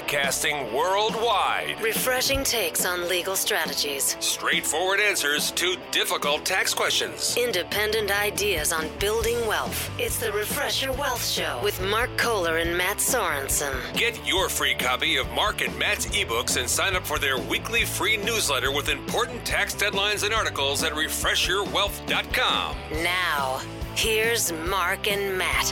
Broadcasting worldwide. Refreshing takes on legal strategies. Straightforward answers to difficult tax questions. Independent ideas on building wealth. It's the Refresh Your Wealth Show with Mark Kohler and Matt Sorensen. Get your free copy of Mark and Matt's ebooks and sign up for their weekly free newsletter with important tax deadlines and articles at refreshyourwealth.com. Now, here's Mark and Matt.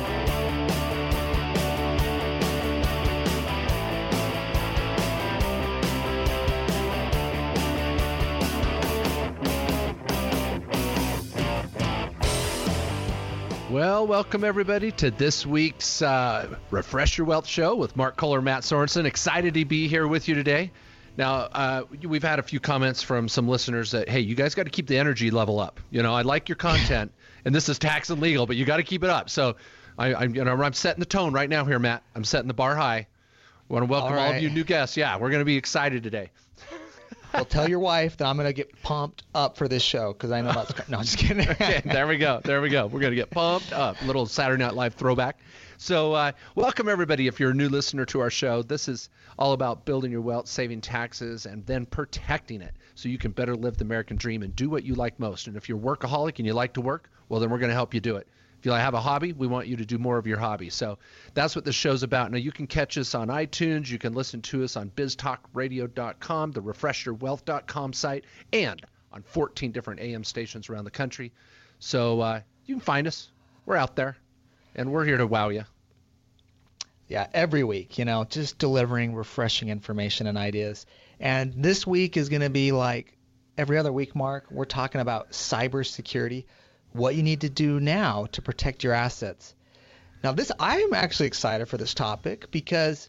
Well, welcome everybody to this week's Refresh Your Wealth Show with Mark Kohler, Matt Sorensen. Excited to be here with you today. Now, we've had a few comments from some listeners that, hey, you guys got to keep the energy level up. You know, I like your content, and this is tax and legal, but you got to keep it up. So I'm setting the tone right now here, Matt. I'm setting the bar high. I want to welcome all of you new guests. Yeah, we're going to be excited today. Well, tell your wife that I'm going to get pumped up for this show because I know that's – no, I'm just kidding. Okay, there we go. We're going to get pumped up. A little Saturday Night Live throwback. So welcome, everybody. If you're a new listener to our show, this is all about building your wealth, saving taxes, and then protecting it so you can better live the American dream and do what you like most. And if you're a workaholic and you like to work, well, then we're going to help you do it. If you have a hobby, we want you to do more of your hobby. So that's what this show's about. Now, you can catch us on iTunes. You can listen to us on biztalkradio.com, the refreshyourwealth.com site, and on 14 different AM stations around the country. So you can find us. We're out there, and we're here to wow you. Yeah, every week, just delivering refreshing information and ideas. And this week is going to be like every other week, Mark. We're talking about cybersecurity. What you need to do now to protect your assets. Now, I'm actually excited for this topic because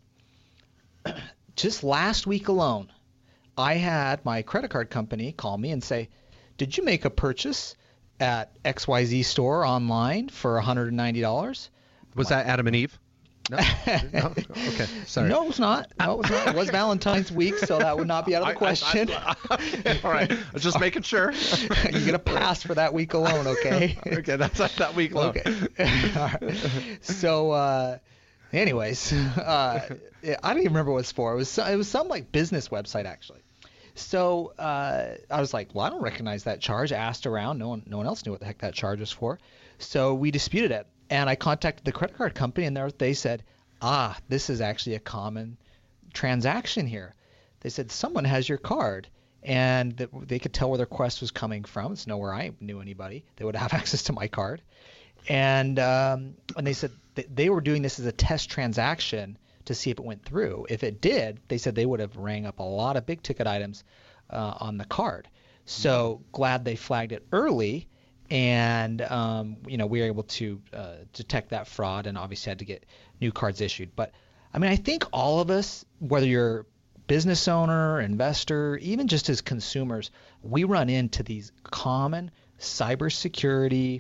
just last week alone, I had my credit card company call me and say, did you make a purchase at XYZ store online for $190? Was that Adam and Eve? No? No? Okay, sorry. No, it was not. It was Valentine's week, so that would not be out of the question. All right, I was just making sure. You get a pass for that week alone, okay? Okay, that's that week alone. Okay. All right. So, anyways, I don't even remember what it's for. It was some like business website actually. So I was like, well, I don't recognize that charge. I asked around. No one else knew what the heck that charge was for. So we disputed it. And I contacted the credit card company, and they said, this is actually a common transaction here. They said, someone has your card, and they could tell where their request was coming from. It's nowhere I knew anybody. They would have access to my card. And they said they were doing this as a test transaction to see if it went through. If it did, they said they would have rang up a lot of big-ticket items on the card. So glad they flagged it early. And, we were able to detect that fraud and obviously had to get new cards issued. But, I think all of us, whether you're a business owner, investor, even just as consumers, we run into these common cybersecurity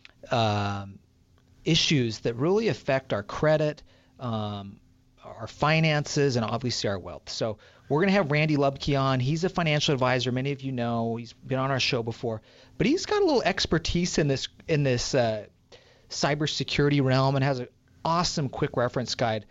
issues that really affect our credit, our finances, and obviously our wealth. So we're going to have Randy Lubke on. He's a financial advisor. Many of you know. He's been on our show before. But he's got a little expertise in this cybersecurity realm and has an awesome quick reference guide.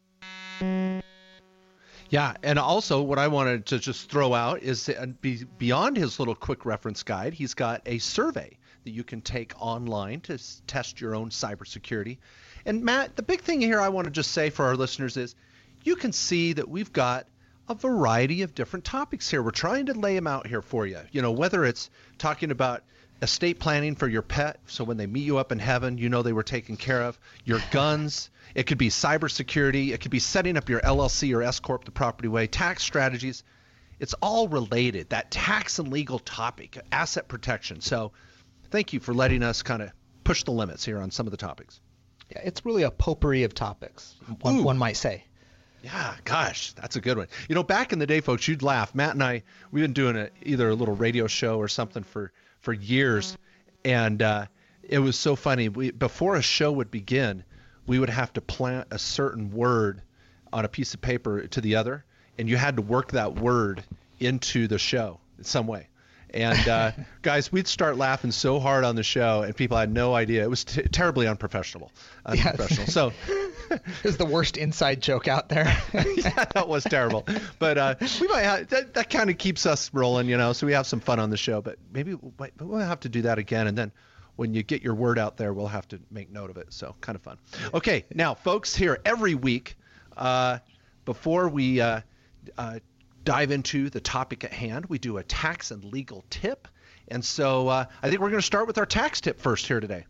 Yeah, and also what I wanted to just throw out is beyond his little quick reference guide, he's got a survey that you can take online to test your own cybersecurity. And Matt, the big thing here I want to just say for our listeners is you can see that we've got a variety of different topics here. We're trying to lay them out here for you. Whether it's talking about estate planning for your pet, so when they meet you up in heaven, they were taken care of. Your guns. It could be cybersecurity. It could be setting up your LLC or S Corp the property way. Tax strategies. It's all related. That tax and legal topic, asset protection. So thank you for letting us kind of push the limits here on some of the topics. Yeah, it's really a potpourri of topics, one might say. Yeah, gosh, that's a good one. Back in the day, folks, you'd laugh. Matt and I, we've been doing either a little radio show or something for years, and it was so funny. Before a show would begin, we would have to plant a certain word on a piece of paper to the other, and you had to work that word into the show in some way. And guys, we'd start laughing so hard on the show, and people had no idea. It was terribly unprofessional. Yes. So it was the worst inside joke out there. yeah, that was terrible. But we might have, that kind of keeps us rolling, so we have some fun on the show. But maybe we'll have to do that again, and then when you get your word out there, we'll have to make note of it. So kind of fun. Okay, now, folks, here every week, before we dive into the topic at hand, we do a tax and legal tip. And so I think we're going to start with our tax tip first here today.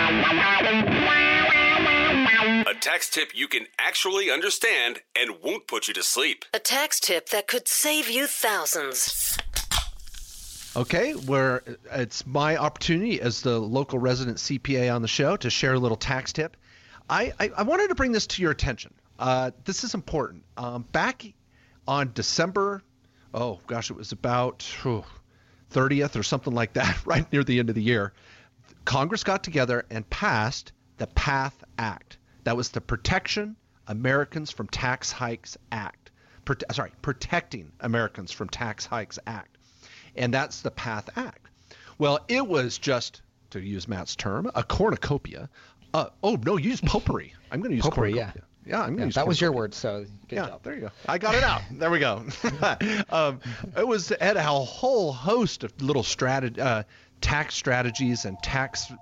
A tax tip you can actually understand and won't put you to sleep. A tax tip that could save you thousands. Okay, it's my opportunity as the local resident CPA on the show to share a little tax tip. I wanted to bring this to your attention. This is important. Back on December, it was about 30th or something like that, right near the end of the year, Congress got together and passed the PATH Act. That was the Protection Americans from Tax Hikes Act. Protecting Americans from Tax Hikes Act. And that's the PATH Act. Well, it was just, to use Matt's term, a cornucopia. You use potpourri. I'm going to use potpourri, cornucopia. Yeah, I'm going to use that was your word, so good job. There you go. I got it out. There we go. It had a whole host of little tax strategies and tax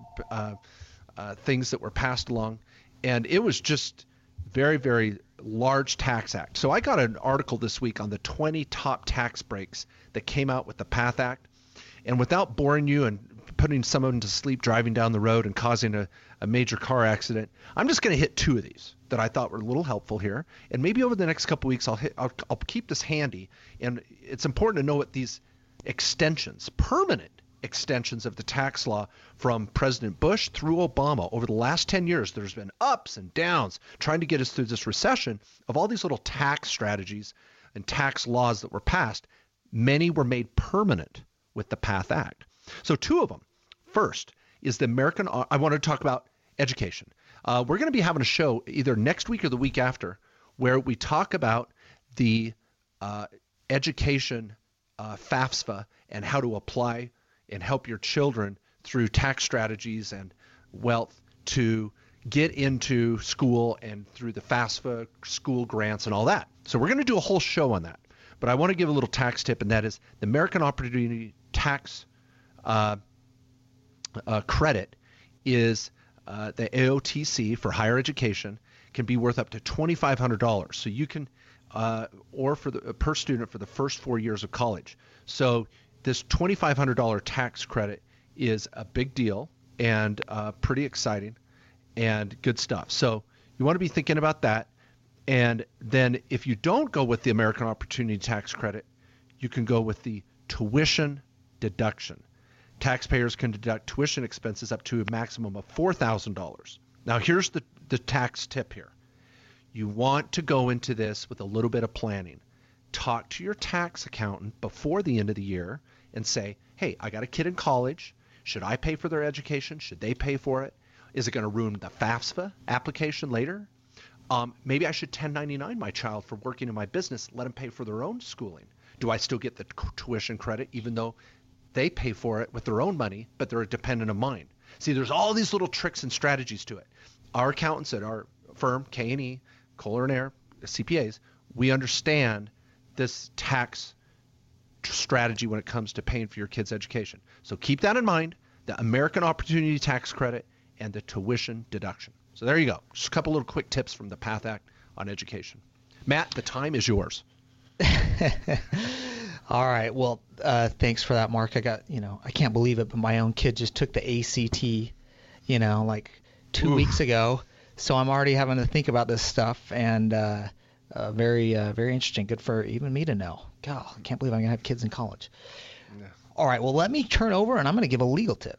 things that were passed along. And it was just very, very large tax act. So I got an article this week on the 20 top tax breaks that came out with the PATH Act. And without boring you and putting someone to sleep driving down the road and causing a major car accident, I'm just going to hit two of these that I thought were a little helpful here. And maybe over the next couple weeks, I'll keep this handy. And it's important to know what these permanent extensions of the tax law from President Bush through Obama over the last 10 years, there's been ups and downs trying to get us through this recession of all these little tax strategies and tax laws that were passed. Many were made permanent with the PATH Act. So two of them. First is I want to talk about education. We're going to be having a show either next week or the week after where we talk about the education FAFSA and how to apply and help your children through tax strategies and wealth to get into school and through the FAFSA school grants and all that. So we're going to do a whole show on that. But I want to give a little tax tip, and that is the American Opportunity Tax Credit is the AOTC for higher education can be worth up to $2,500. So you can, or per student for the first 4 years of college. So this $2,500 tax credit is a big deal and pretty exciting and good stuff. So you want to be thinking about that. And then if you don't go with the American Opportunity Tax Credit, you can go with the tuition deduction. Taxpayers can deduct tuition expenses up to a maximum of $4,000. Now here's the tax tip here. You want to go into this with a little bit of planning. Talk to your tax accountant before the end of the year and say, hey, I got a kid in college. Should I pay for their education? Should they pay for it? Is it going to ruin the FAFSA application later? Maybe I should 1099 my child for working in my business, let them pay for their own schooling. Do I still get the tuition credit even though they pay for it with their own money, but they're a dependent of mine? See, there's all these little tricks and strategies to it. Our accountants at our firm, K&E, Kohler & Air, CPAs, we understand this tax strategy when it comes to paying for your kids' education. So keep that in mind, the American Opportunity Tax Credit and the tuition deduction. So there you go. Just a couple little quick tips from the PATH Act on education. Matt, the time is yours. All right. Well, thanks for that, Mark. I can't believe it, but my own kid just took the ACT, like 2 weeks ago. So I'm already having to think about this stuff, and very, very interesting. Good for even me to know. God, I can't believe I'm going to have kids in college. Yeah. All right. Well, let me turn over, and I'm going to give a legal tip.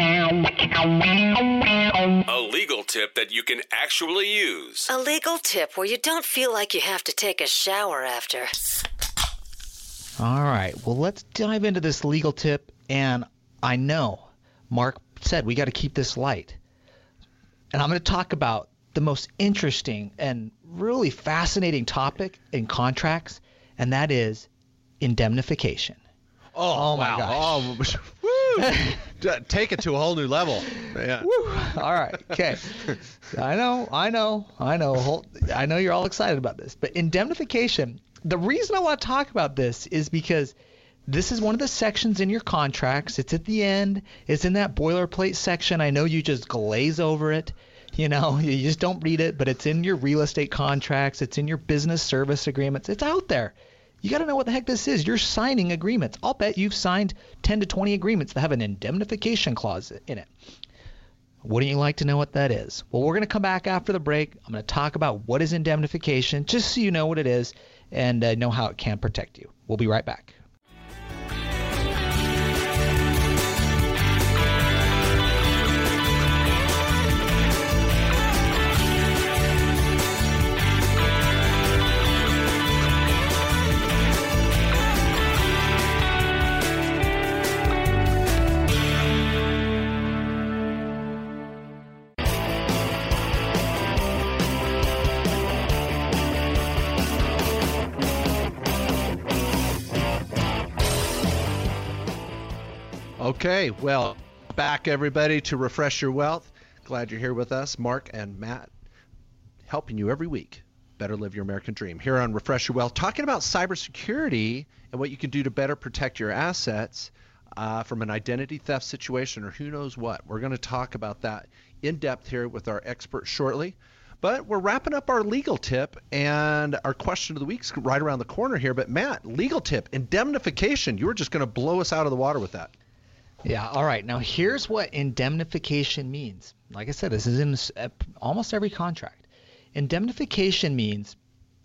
A legal tip that you can actually use. A legal tip where you don't feel like you have to take a shower after. All right. Well, let's dive into this legal tip. And I know Mark said we got to keep this light. And I'm going to talk about the most interesting and really fascinating topic in contracts, and that is indemnification. Oh my gosh. Oh, woo. Take it to a whole new level. Yeah. Woo. All right. Okay. I know. I know you're all excited about this, but indemnification, the reason I want to talk about this is because this is one of the sections in your contracts. It's at the end. It's in that boilerplate section. I know you just glaze over it. You just don't read it, but it's in your real estate contracts. It's in your business service agreements. It's out there. You got to know what the heck this is. You're signing agreements. I'll bet you've signed 10 to 20 agreements that have an indemnification clause in it. Wouldn't you like to know what that is? Well, we're going to come back after the break. I'm going to talk about what is indemnification, just so you know what it is and know how it can protect you. We'll be right back. Okay, well, back everybody to Refresh Your Wealth. Glad you're here with us, Mark and Matt, helping you every week better live your American dream. Here on Refresh Your Wealth, talking about cybersecurity and what you can do to better protect your assets from an identity theft situation or who knows what. We're going to talk about that in depth here with our expert shortly. But we're wrapping up our legal tip, and our question of the week's right around the corner here. But Matt, legal tip, indemnification. You were just going to blow us out of the water with that. Yeah, all right. Now, here's what indemnification means. Like I said, this is in almost every contract. Indemnification means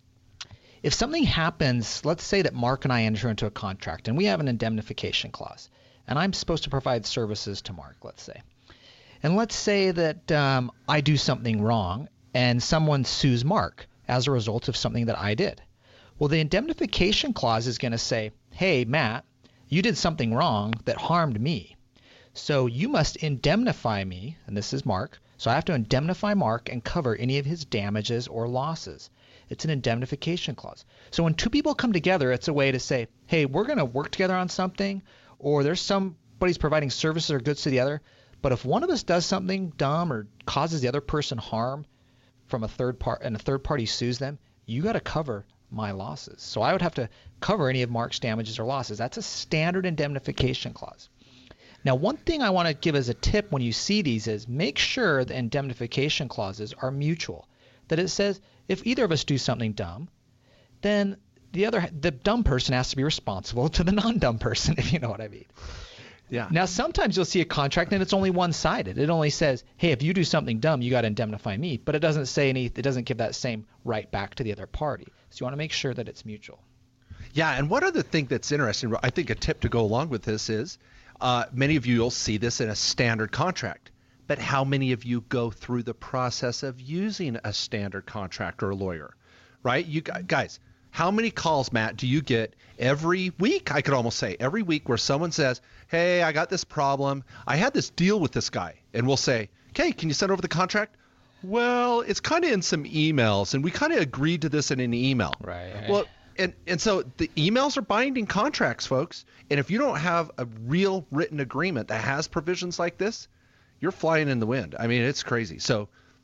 if something happens, let's say that Mark and I enter into a contract, and we have an indemnification clause, and I'm supposed to provide services to Mark, let's say. And let's say that I do something wrong, and someone sues Mark as a result of something that I did. Well, the indemnification clause is going to say, hey, Matt, you did something wrong that harmed me. So you must indemnify me, and this is Mark. So I have to indemnify Mark and cover any of his damages or losses. It's an indemnification clause. So when two people come together, it's a way to say, hey, we're going to work together on something, or there's somebody's providing services or goods to the other. But if one of us does something dumb or causes the other person harm from a third party and a third party sues them, you got to cover my losses. So I would have to cover any of Mark's damages or losses. That's a standard indemnification clause. Now, one thing I want to give as a tip when you see these is make sure the indemnification clauses are mutual. That it says if either of us do something dumb, then the dumb person has to be responsible to the non-dumb person, if you know what I mean. Yeah. Now, sometimes you'll see a contract and it's only one-sided. It only says, hey, if you do something dumb, you got to indemnify me. But it doesn't say it doesn't give that same right back to the other party. So you want to make sure that it's mutual. Yeah, and one other thing that's interesting, I think a tip to go along with this is many of you will see this in a standard contract. But how many of you go through the process of using a standard contract or a lawyer, right? You guys, how many calls, Matt, do you get every week? I could almost say every week where someone says, hey, I got this problem. I had this deal with this guy. And we'll say, okay, can you send over the contract? Well, it's kind of in some emails, and we kind of agreed to this in an email. Right. Well, and so the emails are binding contracts, folks. And if you don't have a real written agreement that has provisions like this, you're flying in the wind. I mean, it's crazy. So,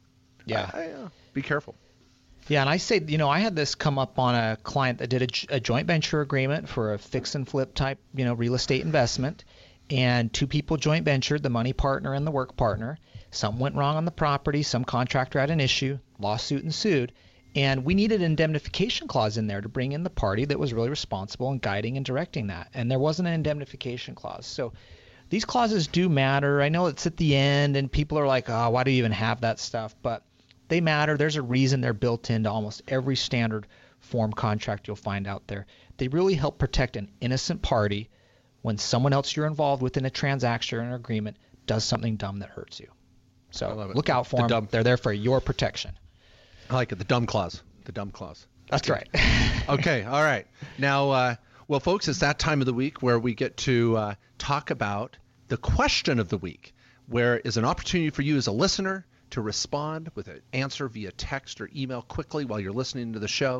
yeah, be careful. Yeah, and I say, I had this come up on a client that did a joint venture agreement for a fix and flip type, real estate investment, and two people joint ventured, the money partner and the work partner. Something went wrong on the property. Some contractor had an issue, lawsuit ensued, and we needed an indemnification clause in there to bring in the party that was really responsible in guiding and directing that, and there wasn't an indemnification clause. So these clauses do matter. I know it's at the end, and people are like, oh, why do you even have that stuff? But they matter. There's a reason they're built into almost every standard form contract you'll find out there. They really help protect an innocent party when someone else you're involved with in a transaction or an agreement does something dumb that hurts you. So look out for them. They're there for your protection. I like it. The dumb clause. The dumb clause. That's right. Okay. All right. Now, well, folks, it's that time of the week where we get to talk about the question of the week, where is an opportunity for you as a listener to respond with an answer via text or email quickly while you're listening to the show.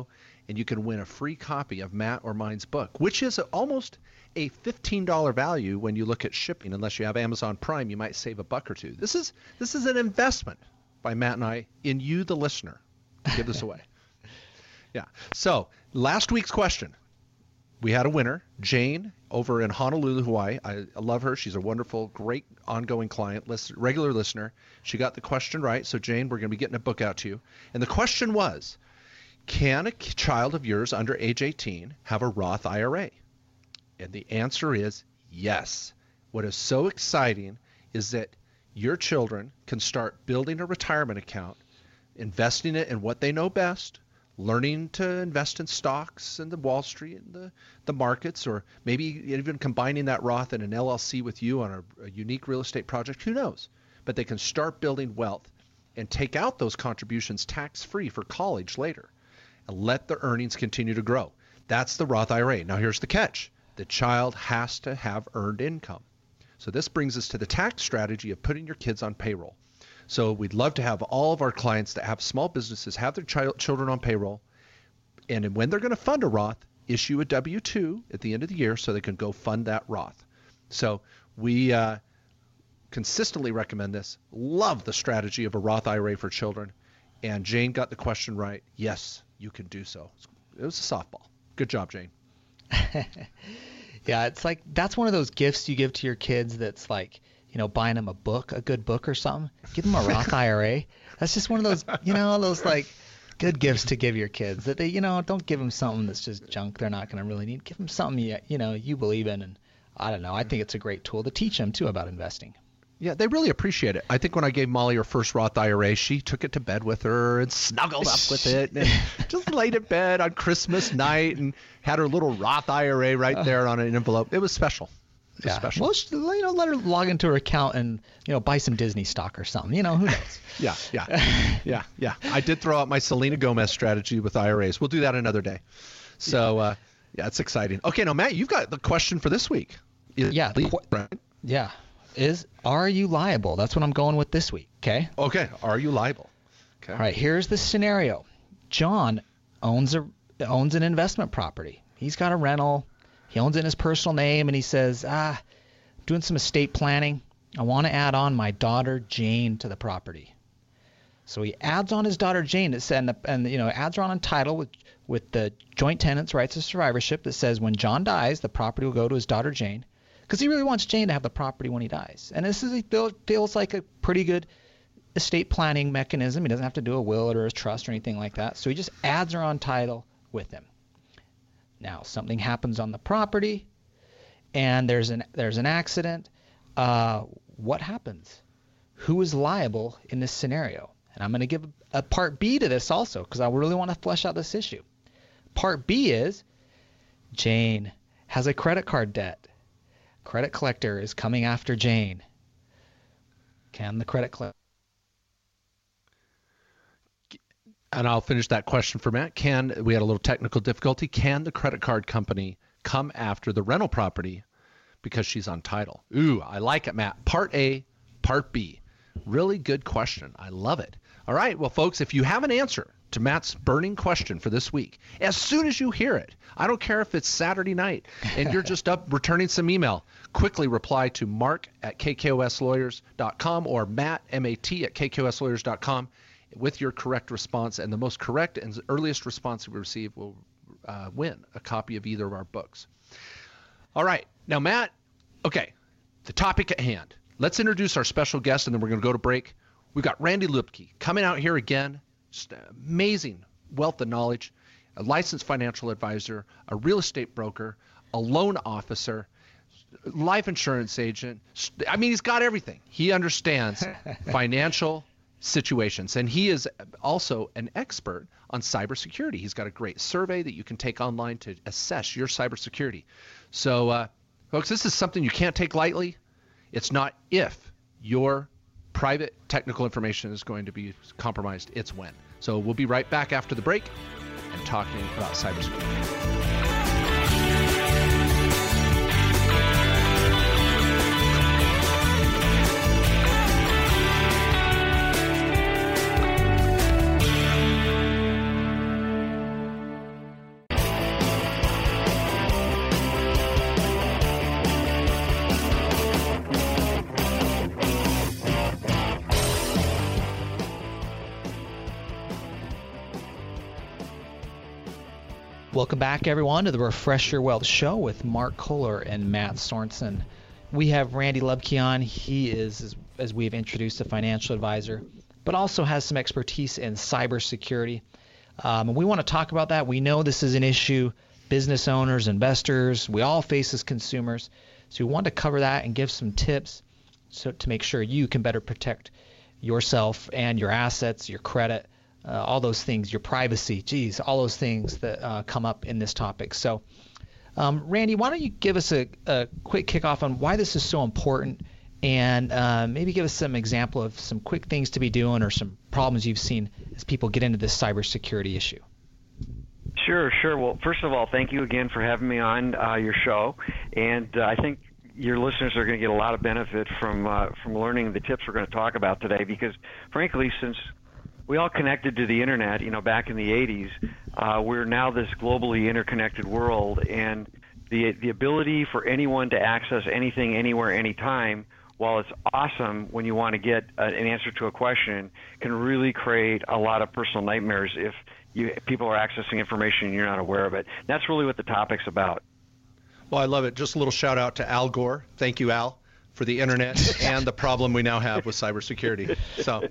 and you can win a free copy of Matt or mine's book, which is almost a $15 value when you look at shipping. Unless you have Amazon Prime, you might save $1 or $2. This is an investment by Matt and I in you, the listener, to give this away. Yeah. So last week's question, we had a winner, Jane, over in Honolulu, Hawaii. I love her. She's a wonderful, great ongoing client, regular listener. She got the question right. So Jane, we're going to be getting a book out to you. And the question was, can a child of yours under age 18 have a Roth IRA? And the answer is yes. What is so exciting is that your children can start building a retirement account, investing it in what they know best, learning to invest in stocks and the Wall Street and the markets, or maybe even combining that Roth in an LLC with you on a unique real estate project. Who knows? But they can start building wealth and take out those contributions tax-free for college later and let the earnings continue to grow. That's the Roth IRA. Now here's the catch. The child has to have earned income. So this brings us to the tax strategy of putting your kids on payroll. So we'd love to have all of our clients that have small businesses have their children on payroll. And when they're going to fund a Roth, issue a W-2 at the end of the year so they can go fund that Roth. So we consistently recommend this. Love the strategy of a Roth IRA for children. And Jane got the question right. Yes, you can do so. It was a softball. Good job, Jane. Yeah, it's like that's one of those gifts you give to your kids that's like, buying them a good book or something. Give them a Roth IRA. That's just one of those, those like good gifts to give your kids that they, don't give them something that's just junk they're not going to really need. Give them something, you believe in. And I don't know. I think it's a great tool to teach them too about investing. Yeah, they really appreciate it. I think when I gave Molly her first Roth IRA, she took it to bed with her and snuggled up with it and just laid in bed on Christmas night and had her little Roth IRA right there on an envelope. It was special. Special. Well, let her log into her account and, buy some Disney stock or something. Who knows? Yeah. I did throw out my Selena Gomez strategy with IRAs. We'll do that another day. So, it's exciting. Okay, now, Matt, you've got the question for this week. Right? Yeah. Are you liable? That's what I'm going with this week, okay? Okay, are you liable? Okay. All right, here's the scenario. John owns an investment property. He's got a rental. He owns it in his personal name, and he says, doing some estate planning. I want to add on my daughter Jane to the property. So he adds on his daughter Jane, adds her on a title with the joint tenants' rights of survivorship that says when John dies, the property will go to his daughter Jane. Because he really wants Jane to have the property when he dies. And he feels like a pretty good estate planning mechanism. He doesn't have to do a will or a trust or anything like that. So he just adds her on title with him. Now, something happens on the property, and there's an accident. What happens? Who is liable in this scenario? And I'm going to give a part B to this also, because I really want to flesh out this issue. Part B is Jane has a credit card debt. Credit collector is coming after Jane. Can the credit collector? And I'll finish that question for Matt. We had a little technical difficulty. Can the credit card company come after the rental property because she's on title? Ooh, I like it, Matt. Part A, Part B. Really good question. I love it. All right. Well, folks, if you have an answer to Matt's burning question for this week, as soon as you hear it, I don't care if it's Saturday night and you're just up returning some email, quickly reply to mark@kkoslawyers.com or Matt, M-A-T, at kkoslawyers.com with your correct response. And the most correct and earliest response we receive will win a copy of either of our books. All right. Now, Matt, okay, the topic at hand. Let's introduce our special guest, and then we're going to go to break. We've got Randy Lupke coming out here again. Just amazing wealth of knowledge, a licensed financial advisor, a real estate broker, a loan officer, life insurance agent. I mean, he's got everything. He understands financial situations, and he is also an expert on cybersecurity. He's got a great survey that you can take online to assess your cybersecurity. So, folks, this is something you can't take lightly. It's not if your private technical information is going to be compromised, it's when. So we'll be right back after the break and talking about cybersecurity. Welcome back, everyone, to the Refresh Your Wealth Show with Mark Kohler and Matt Sorensen. We have Randy Lubke on. He is, as we have introduced, a financial advisor, but also has some expertise in cybersecurity. And we want to talk about that. We know this is an issue. Business owners, investors, we all face as consumers. So we want to cover that and give some tips to make sure you can better protect yourself and your assets, your credit, all those things, your privacy, all those things that come up in this topic. So, Randy, why don't you give us a quick kickoff on why this is so important, and maybe give us some example of some quick things to be doing or some problems you've seen as people get into this cybersecurity issue. Sure. Well, first of all, thank you again for having me on your show, and I think your listeners are going to get a lot of benefit from learning the tips we're going to talk about today, because, frankly, since we all connected to the internet, back in the 80s, we're now this globally interconnected world, and the ability for anyone to access anything, anywhere, anytime, while it's awesome when you want to get an answer to a question, can really create a lot of personal nightmares if people are accessing information and you're not aware of it. That's really what the topic's about. Well, I love it. Just a little shout out to Al Gore. Thank you, Al, for the internet and the problem we now have with cybersecurity. So,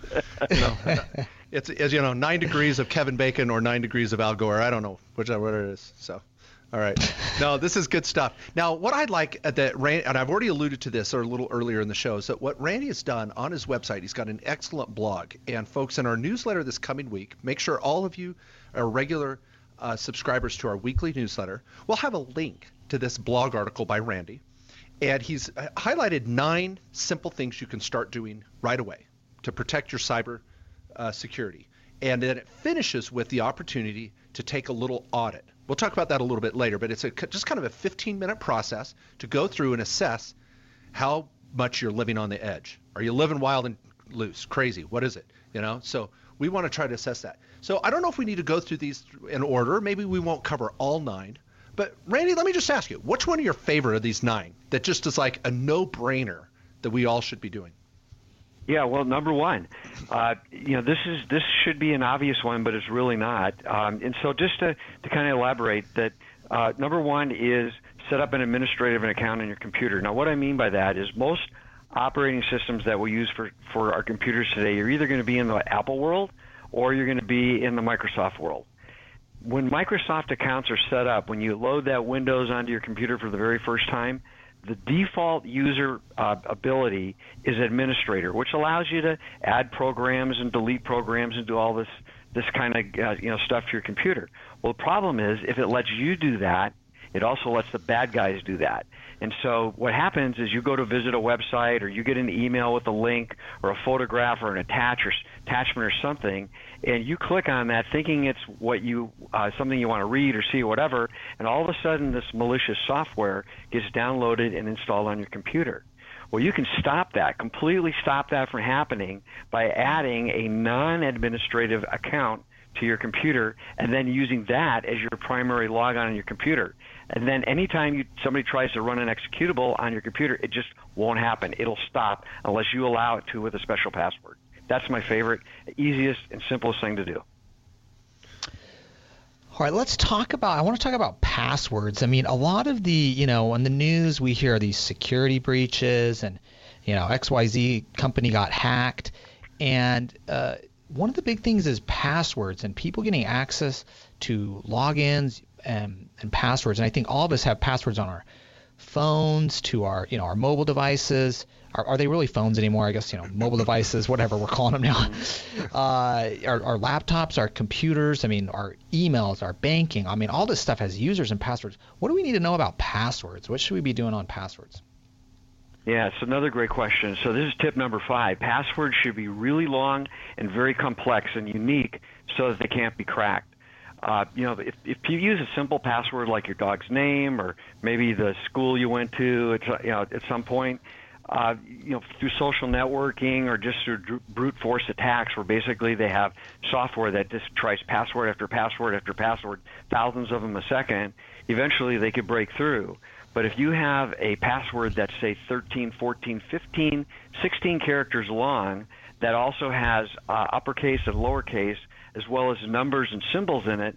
it's, as 9 degrees of Kevin Bacon or 9 degrees of Al Gore. I don't know whichever it is. So, all right. No, this is good stuff. Now, what I'd like that Randy, and I've already alluded to this or a little earlier in the show, is that what Randy has done on his website, he's got an excellent blog. And folks, in our newsletter this coming week, make sure all of you are regular subscribers to our weekly newsletter. We'll have a link to this blog article by Randy. And he's highlighted 9 simple things you can start doing right away to protect your cyber security. And then it finishes with the opportunity to take a little audit. We'll talk about that a little bit later, but it's just kind of a 15-minute process to go through and assess how much you're living on the edge. Are you living wild and loose, crazy? What is it? So we want to try to assess that. So I don't know if we need to go through these in order. Maybe we won't cover all 9. But Randy, let me just ask you, which one of your favorite of these 9 that just is like a no-brainer that we all should be doing? Yeah, well, number one, this should be an obvious one, but it's really not. And so just to kind of elaborate that, number one is set up an administrative account on your computer. Now, what I mean by that is most operating systems that we use for our computers today, you're either going to be in the Apple world or you're going to be in the Microsoft world. When Microsoft accounts are set up, when you load that Windows onto your computer for the very first time, the default user ability is administrator, which allows you to add programs and delete programs and do all this kind of stuff to your computer. Well, the problem is if it lets you do that, it also lets the bad guys do that. And so what happens is you go to visit a website or you get an email with a link or a photograph or an attachment or something, and you click on that thinking it's what something you want to read or see or whatever, and all of a sudden this malicious software gets downloaded and installed on your computer. Well, you can completely stop that from happening by adding a non-administrative account to your computer and then using that as your primary logon on your computer. And then anytime somebody tries to run an executable on your computer, it just won't happen. It'll stop unless you allow it to with a special password. That's my favorite, easiest, and simplest thing to do. All right, I want to talk about passwords. I mean, a lot of the, on the news we hear these security breaches and, XYZ company got hacked. And one of the big things is passwords and people getting access to logins and passwords. And I think all of us have passwords on our phones, to our our mobile devices. Are they really phones anymore? I guess mobile devices, whatever we're calling them now. Our laptops, our computers. I mean, our emails, our banking. I mean, all this stuff has users and passwords. What do we need to know about passwords? What should we be doing on passwords? Yeah, it's another great question. So this is tip number 5. Passwords should be really long and very complex and unique so that they can't be cracked. If you use a simple password like your dog's name or maybe the school you went to at some point, through social networking or just through brute force attacks where basically they have software that just tries password after password after password, thousands of them a second, eventually they could break through. But if you have a password that's, say, 13, 14, 15, 16 characters long that also has uppercase and lowercase as well as numbers and symbols in it,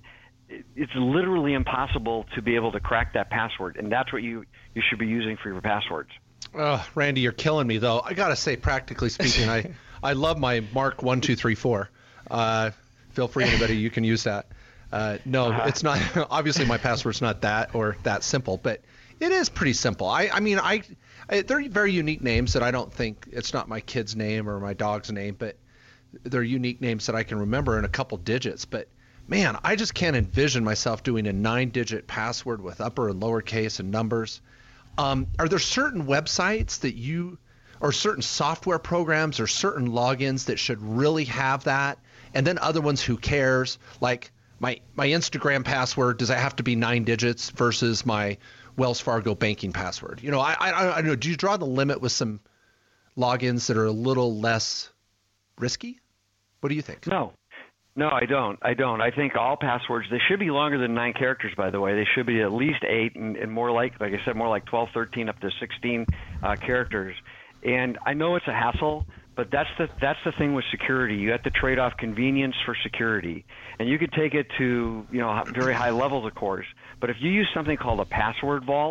it's literally impossible to be able to crack that password, and that's what you should be using for your passwords. Randy, you're killing me, though. I got to say, practically speaking, I love my Mark 1234. Feel free, anybody, you can use that. No, it's not. Obviously, my password's not that simple, but it is pretty simple. I mean, they're very unique names that I don't think, it's not my kid's name or my dog's name, but they're unique names that I can remember in a couple digits. But man, I just can't envision myself doing a 9-digit password with upper and lowercase and numbers. Are there certain websites that or certain software programs or certain logins that should really have that? And then other ones, who cares? Like my Instagram password, does it have to be 9 digits versus my Wells Fargo banking password? You know, I know. Do you draw the limit with some logins that are a little less risky? What do you think? No, I don't. I think all passwords, they should be longer than 9 characters, by the way. They should be at least 8 and more like I said, more like 12, 13, up to 16 characters. And I know it's a hassle, but that's the thing with security. You have to trade off convenience for security. And you could take it to, very high levels, of course. But if you use something called a password vault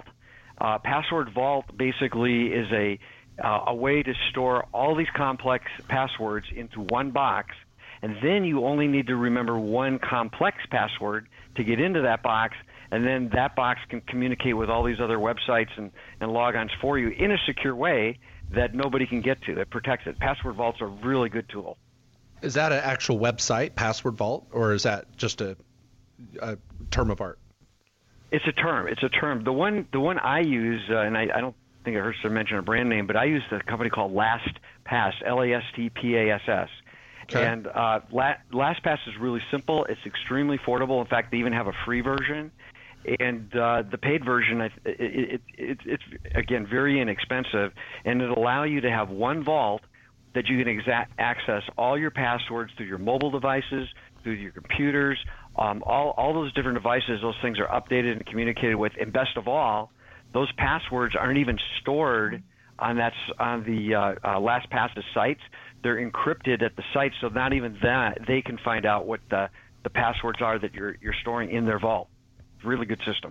basically is a way to store all these complex passwords into one box, and then you only need to remember one complex password to get into that box, and then that box can communicate with all these other websites and logons for you in a secure way that nobody can get to. It protects it. Password vault's a really good tool. Is that an actual website, Password Vault, or is that just a term of art? It's a term. The one I use, and I don't think it hurts to mention a brand name, but I use the company called LastPass, LASTPASS. Okay. And LastPass is really simple. It's extremely affordable. In fact, they even have a free version. And the paid version, it's again, very inexpensive, and it'll allow you to have one vault that you can access all your passwords through your mobile devices, through your computers, all those different devices. Those things are updated and communicated with. And best of all, those passwords aren't even stored on the LastPass's sites. They're encrypted at the site, so not even that they can find out what the passwords are that you're storing in their vault. Really good system.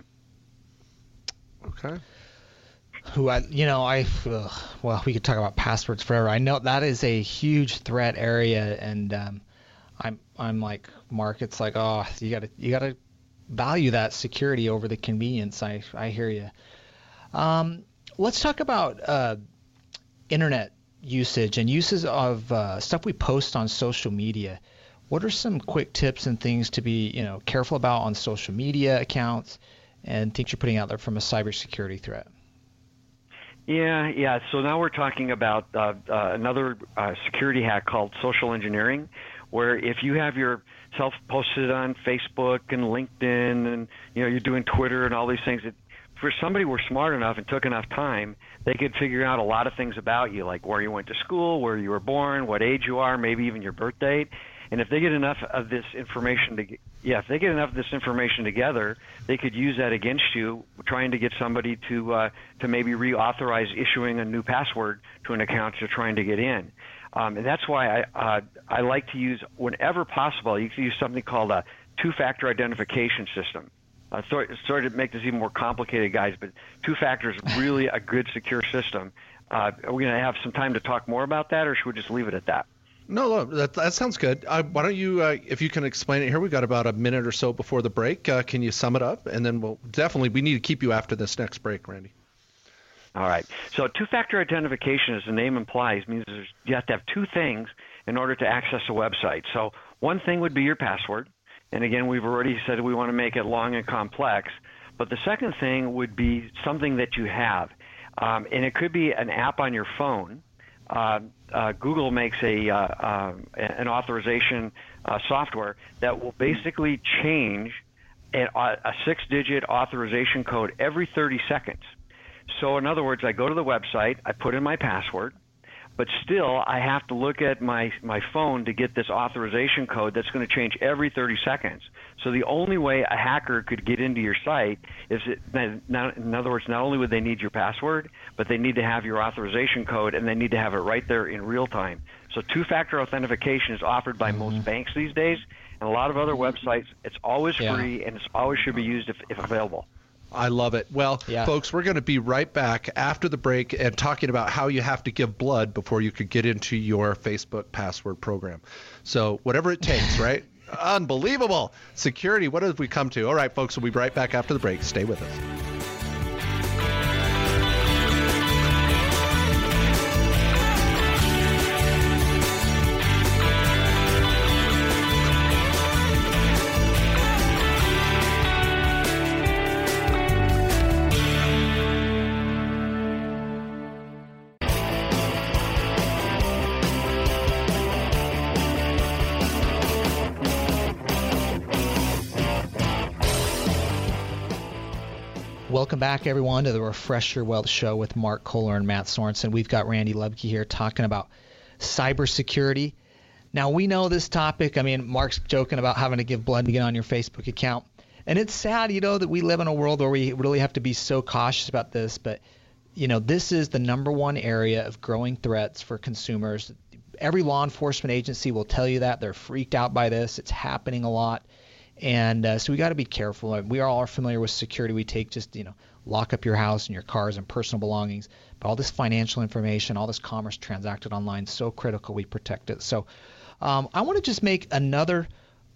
Okay. Well, we could talk about passwords forever. I know that is a huge threat area, and I'm like Mark. It's like, you gotta value that security over the convenience. I hear you. Let's talk about internet usage and uses of stuff we post on social media. What are some quick tips and things to be, careful about on social media accounts and things you're putting out there from a cybersecurity threat? Yeah. So now we're talking about another security hack called social engineering, where if you have yourself posted on Facebook and LinkedIn and, you're doing Twitter and all these things, for somebody who were smart enough and took enough time, they could figure out a lot of things about you, like where you went to school, where you were born, what age you are, maybe even your birth date. And if they get enough of this information together, they could use that against you, trying to get somebody to maybe reauthorize issuing a new password to an account you're trying to get in. And that's why I like to use, whenever possible, you can use something called a two-factor identification system. Sorry to make this even more complicated, guys, but two-factor is really a good, secure system. Are we going to have some time to talk more about that, or should we just leave it at that? No, that sounds good. Why don't you, if you can explain it here, we've got about a minute or so before the break. Can you sum it up? And then we need to keep you after this next break, Randy. All right. So two-factor authentication, as the name implies, means you have to have two things in order to access a website. So one thing would be your password. And again, we've already said we want to make it long and complex. But the second thing would be something that you have. And it could be an app on your phone. Google makes an authorization software that will basically change a 6-digit authorization code every 30 seconds. So in other words, I go to the website, I put in my password, but still I have to look at my phone to get this authorization code that's going to change every 30 seconds. So the only way a hacker could get into your site is, in other words, not only would they need your password, but they need to have your authorization code, and they need to have it right there in real time. So two-factor authentication is offered by most banks these days, and a lot of other websites. It's always free, and it always should be used if available. I love it. Well, folks, we're going to be right back after the break and talking about how you have to give blood before you could get into your Facebook password program. So whatever it takes, right? Unbelievable. Security, what have we come to? All right, folks, we'll be right back after the break. Stay with us. Welcome back, everyone, to the Refresh Your Wealth Show with Mark Kohler and Matt Sorensen. We've got Randy Lebke here talking about cybersecurity. Now, we know this topic. I mean, Mark's joking about having to give blood to get on your Facebook account. And it's sad, that we live in a world where we really have to be so cautious about this. But, this is the number one area of growing threats for consumers. Every law enforcement agency will tell you that. They're freaked out by this. It's happening a lot. And so we got to be careful. We are all familiar with security. We take just, lock up your house and your cars and personal belongings. But all this financial information, all this commerce transacted online, so critical we protect it. So I want to just make another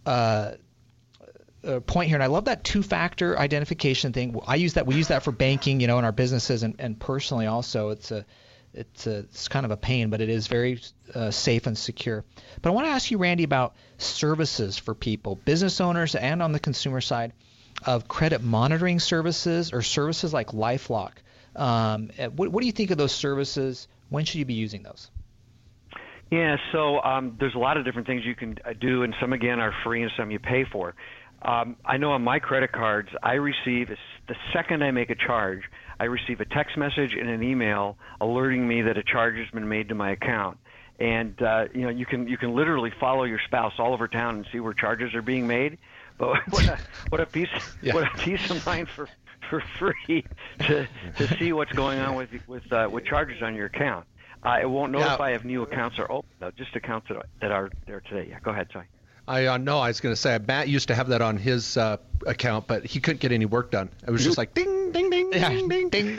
point here. And I love that two-factor identification thing. We use that for banking, in our businesses and personally also. It's kind of a pain, but it is very safe and secure. But I want to ask you, Randy, about services for people, business owners and on the consumer side, of credit monitoring services or services like LifeLock. What do you think of those services? When should you be using those? Yeah, so there's a lot of different things you can do, and some, again, are free and some you pay for. I know on my credit cards, I receive, the second I make a charge, I receive a text message and an email alerting me that a charge has been made to my account. And you can literally follow your spouse all over town and see where charges are being made. But what a piece of mind for free to see what's going on with charges on your account. It won't notify if new accounts are open, though, just accounts that are there today. Yeah, go ahead, sorry. I was going to say, Matt used to have that on his account, but he couldn't get any work done. It was just like ding, ding, ding, ding, ding, ding.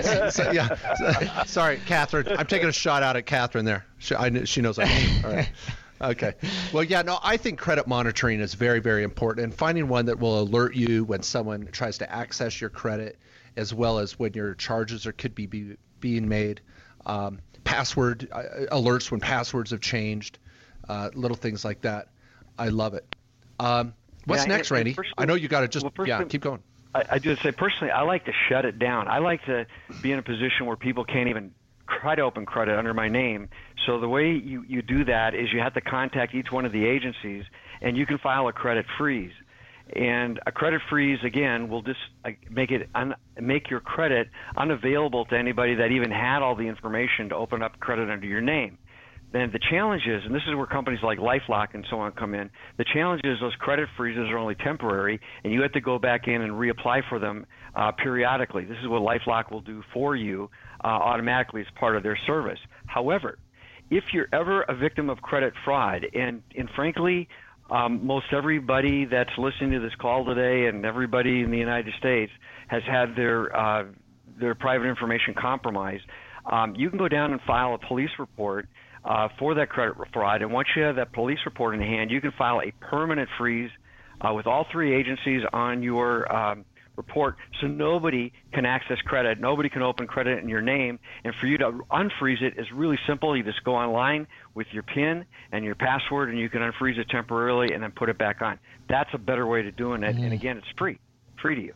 Sorry, Catherine. I'm taking a shot out at Catherine there. She knows I am. All right. Okay. Well, I think credit monitoring is very, very important, and finding one that will alert you when someone tries to access your credit, as well as when your charges could be being made. Password alerts when passwords have changed, little things like that. I love it. What's next, Randy? I know you got to keep going. I do say personally, I like to shut it down. I like to be in a position where people can't even try to open credit under my name. So the way you do that is you have to contact each one of the agencies, and you can file a credit freeze. And a credit freeze, again, will just make your credit unavailable to anybody that even had all the information to open up credit under your name. Then the challenge is, and this is where companies like LifeLock and so on come in, the challenge is those credit freezes are only temporary, and you have to go back in and reapply for them periodically. This is what LifeLock will do for you automatically as part of their service. However, if you're ever a victim of credit fraud, and frankly, most everybody that's listening to this call today and everybody in the United States has had their private information compromised, you can go down and file a police report for that credit fraud. And once you have that police report in hand, you can file a permanent freeze with all three agencies on your report, so nobody can access credit. Nobody can open credit in your name. And for you to unfreeze it is really simple. You just go online with your PIN and your password, and you can unfreeze it temporarily and then put it back on. That's a better way to doing it. And again, it's free to you.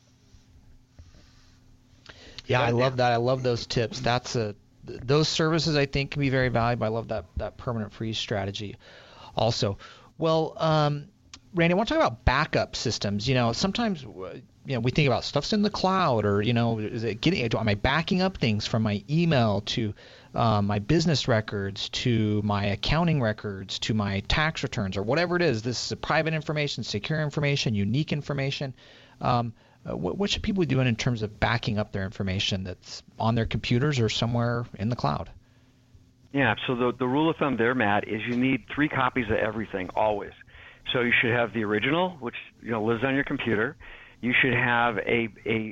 Yeah, I love that. I love those tips. Those services, I think, can be very valuable. I love that permanent freeze strategy also. Well, Randy, I want to talk about backup systems. Sometimes we think about stuff's in the cloud, or am I backing up things from my email to my business records to my accounting records to my tax returns, or whatever it is. This is private information, secure information, unique information. What should people be doing in terms of backing up their information that's on their computers or somewhere in the cloud? Yeah, so the rule of thumb there, Matt, is you need 3 copies of everything always. So you should have the original, which lives on your computer. You should have a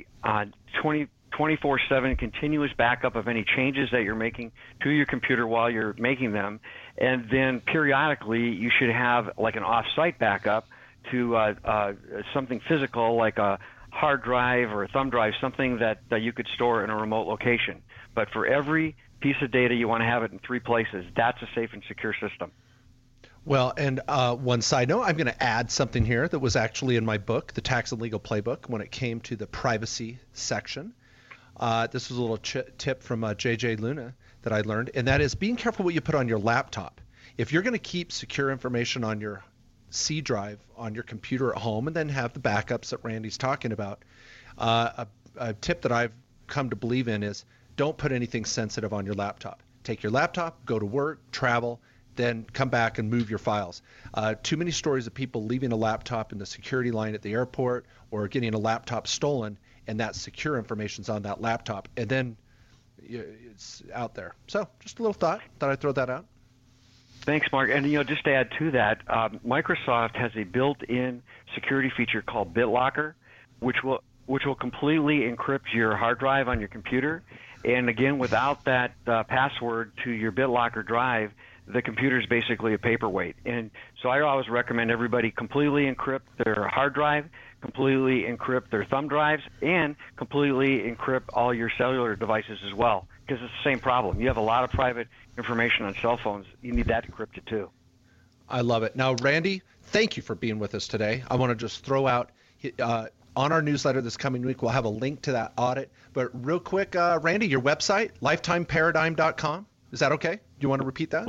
24/7 continuous backup of any changes that you're making to your computer while you're making them, and then periodically you should have like an off-site backup to something physical like a hard drive or a thumb drive, something that you could store in a remote location. But for every piece of data, you want to have it in 3 places. That's a safe and secure system. Well, and one side note, I'm going to add something here that was actually in my book, The Tax and Legal Playbook, when it came to the privacy section. This was a little tip from JJ Luna that I learned, and that is being careful what you put on your laptop. If you're going to keep secure information on your C drive on your computer at home and then have the backups that Randy's talking about, a tip that I've come to believe in is don't put anything sensitive on your laptop. Take your laptop, go to work, travel, then come back and move your files. Too many stories of people leaving a laptop in the security line at the airport or getting a laptop stolen, and that secure information's on that laptop, and then it's out there. So just a little thought I'd throw that out. Thanks, Mark. And just to add to that, Microsoft has a built-in security feature called BitLocker, which will completely encrypt your hard drive on your computer. And again, without that password to your BitLocker drive, the computer is basically a paperweight. And so I always recommend everybody completely encrypt their hard drive, completely encrypt their thumb drives, and completely encrypt all your cellular devices as well, because it's the same problem. You have a lot of private information on cell phones. You need that encrypted too. I love it. Now, Randy, thank you for being with us today. I want to just throw out on our newsletter this coming week, we'll have a link to that audit. But real quick, Randy, your website, lifetimeparadigm.com. Is that okay? Do you want to repeat that?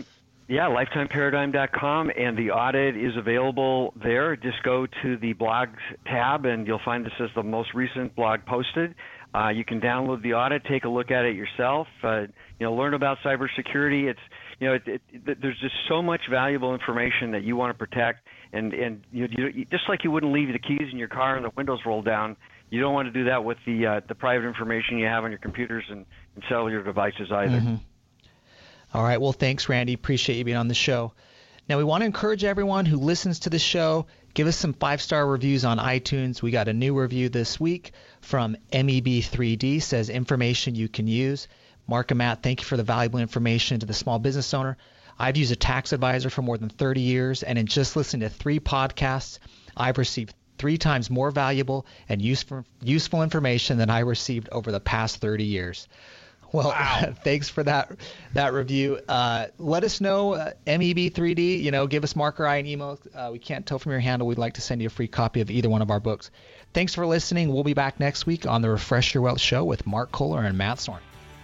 Lifetimeparadigm.com, and the audit is available there. Just go to the blogs tab, and you'll find this is the most recent blog posted. You can download the audit, take a look at it yourself, learn about cybersecurity. There's just so much valuable information that you want to protect, and just like you wouldn't leave the keys in your car and the windows rolled down, you don't want to do that with the private information you have on your computers and cellular devices either. Mm-hmm. All right. Well, thanks, Randy. Appreciate you being on the show. Now, we want to encourage everyone who listens to the show, give us some 5-star reviews on iTunes. We got a new review this week from MEB3D, says information you can use. Mark and Matt, thank you for the valuable information to the small business owner. I've used a tax advisor for more than 30 years, and in just listening to 3 podcasts, I've received 3 times more valuable and useful information than I received over the past 30 years. Well, wow. Thanks for that review. Let us know, MEB3D, give us Mark or I an email. We can't tell from your handle. We'd like to send you a free copy of either one of our books. Thanks for listening. We'll be back next week on the Refresh Your Wealth Show with Mark Kohler and Matt Soren.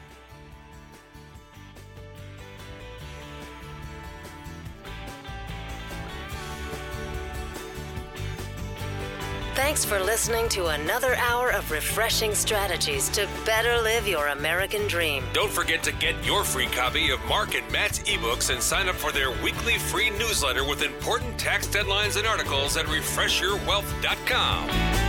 Thanks for listening to another hour of refreshing strategies to better live your American dream. Don't forget to get your free copy of Mark and Matt's ebooks and sign up for their weekly free newsletter with important tax deadlines and articles at refreshyourwealth.com.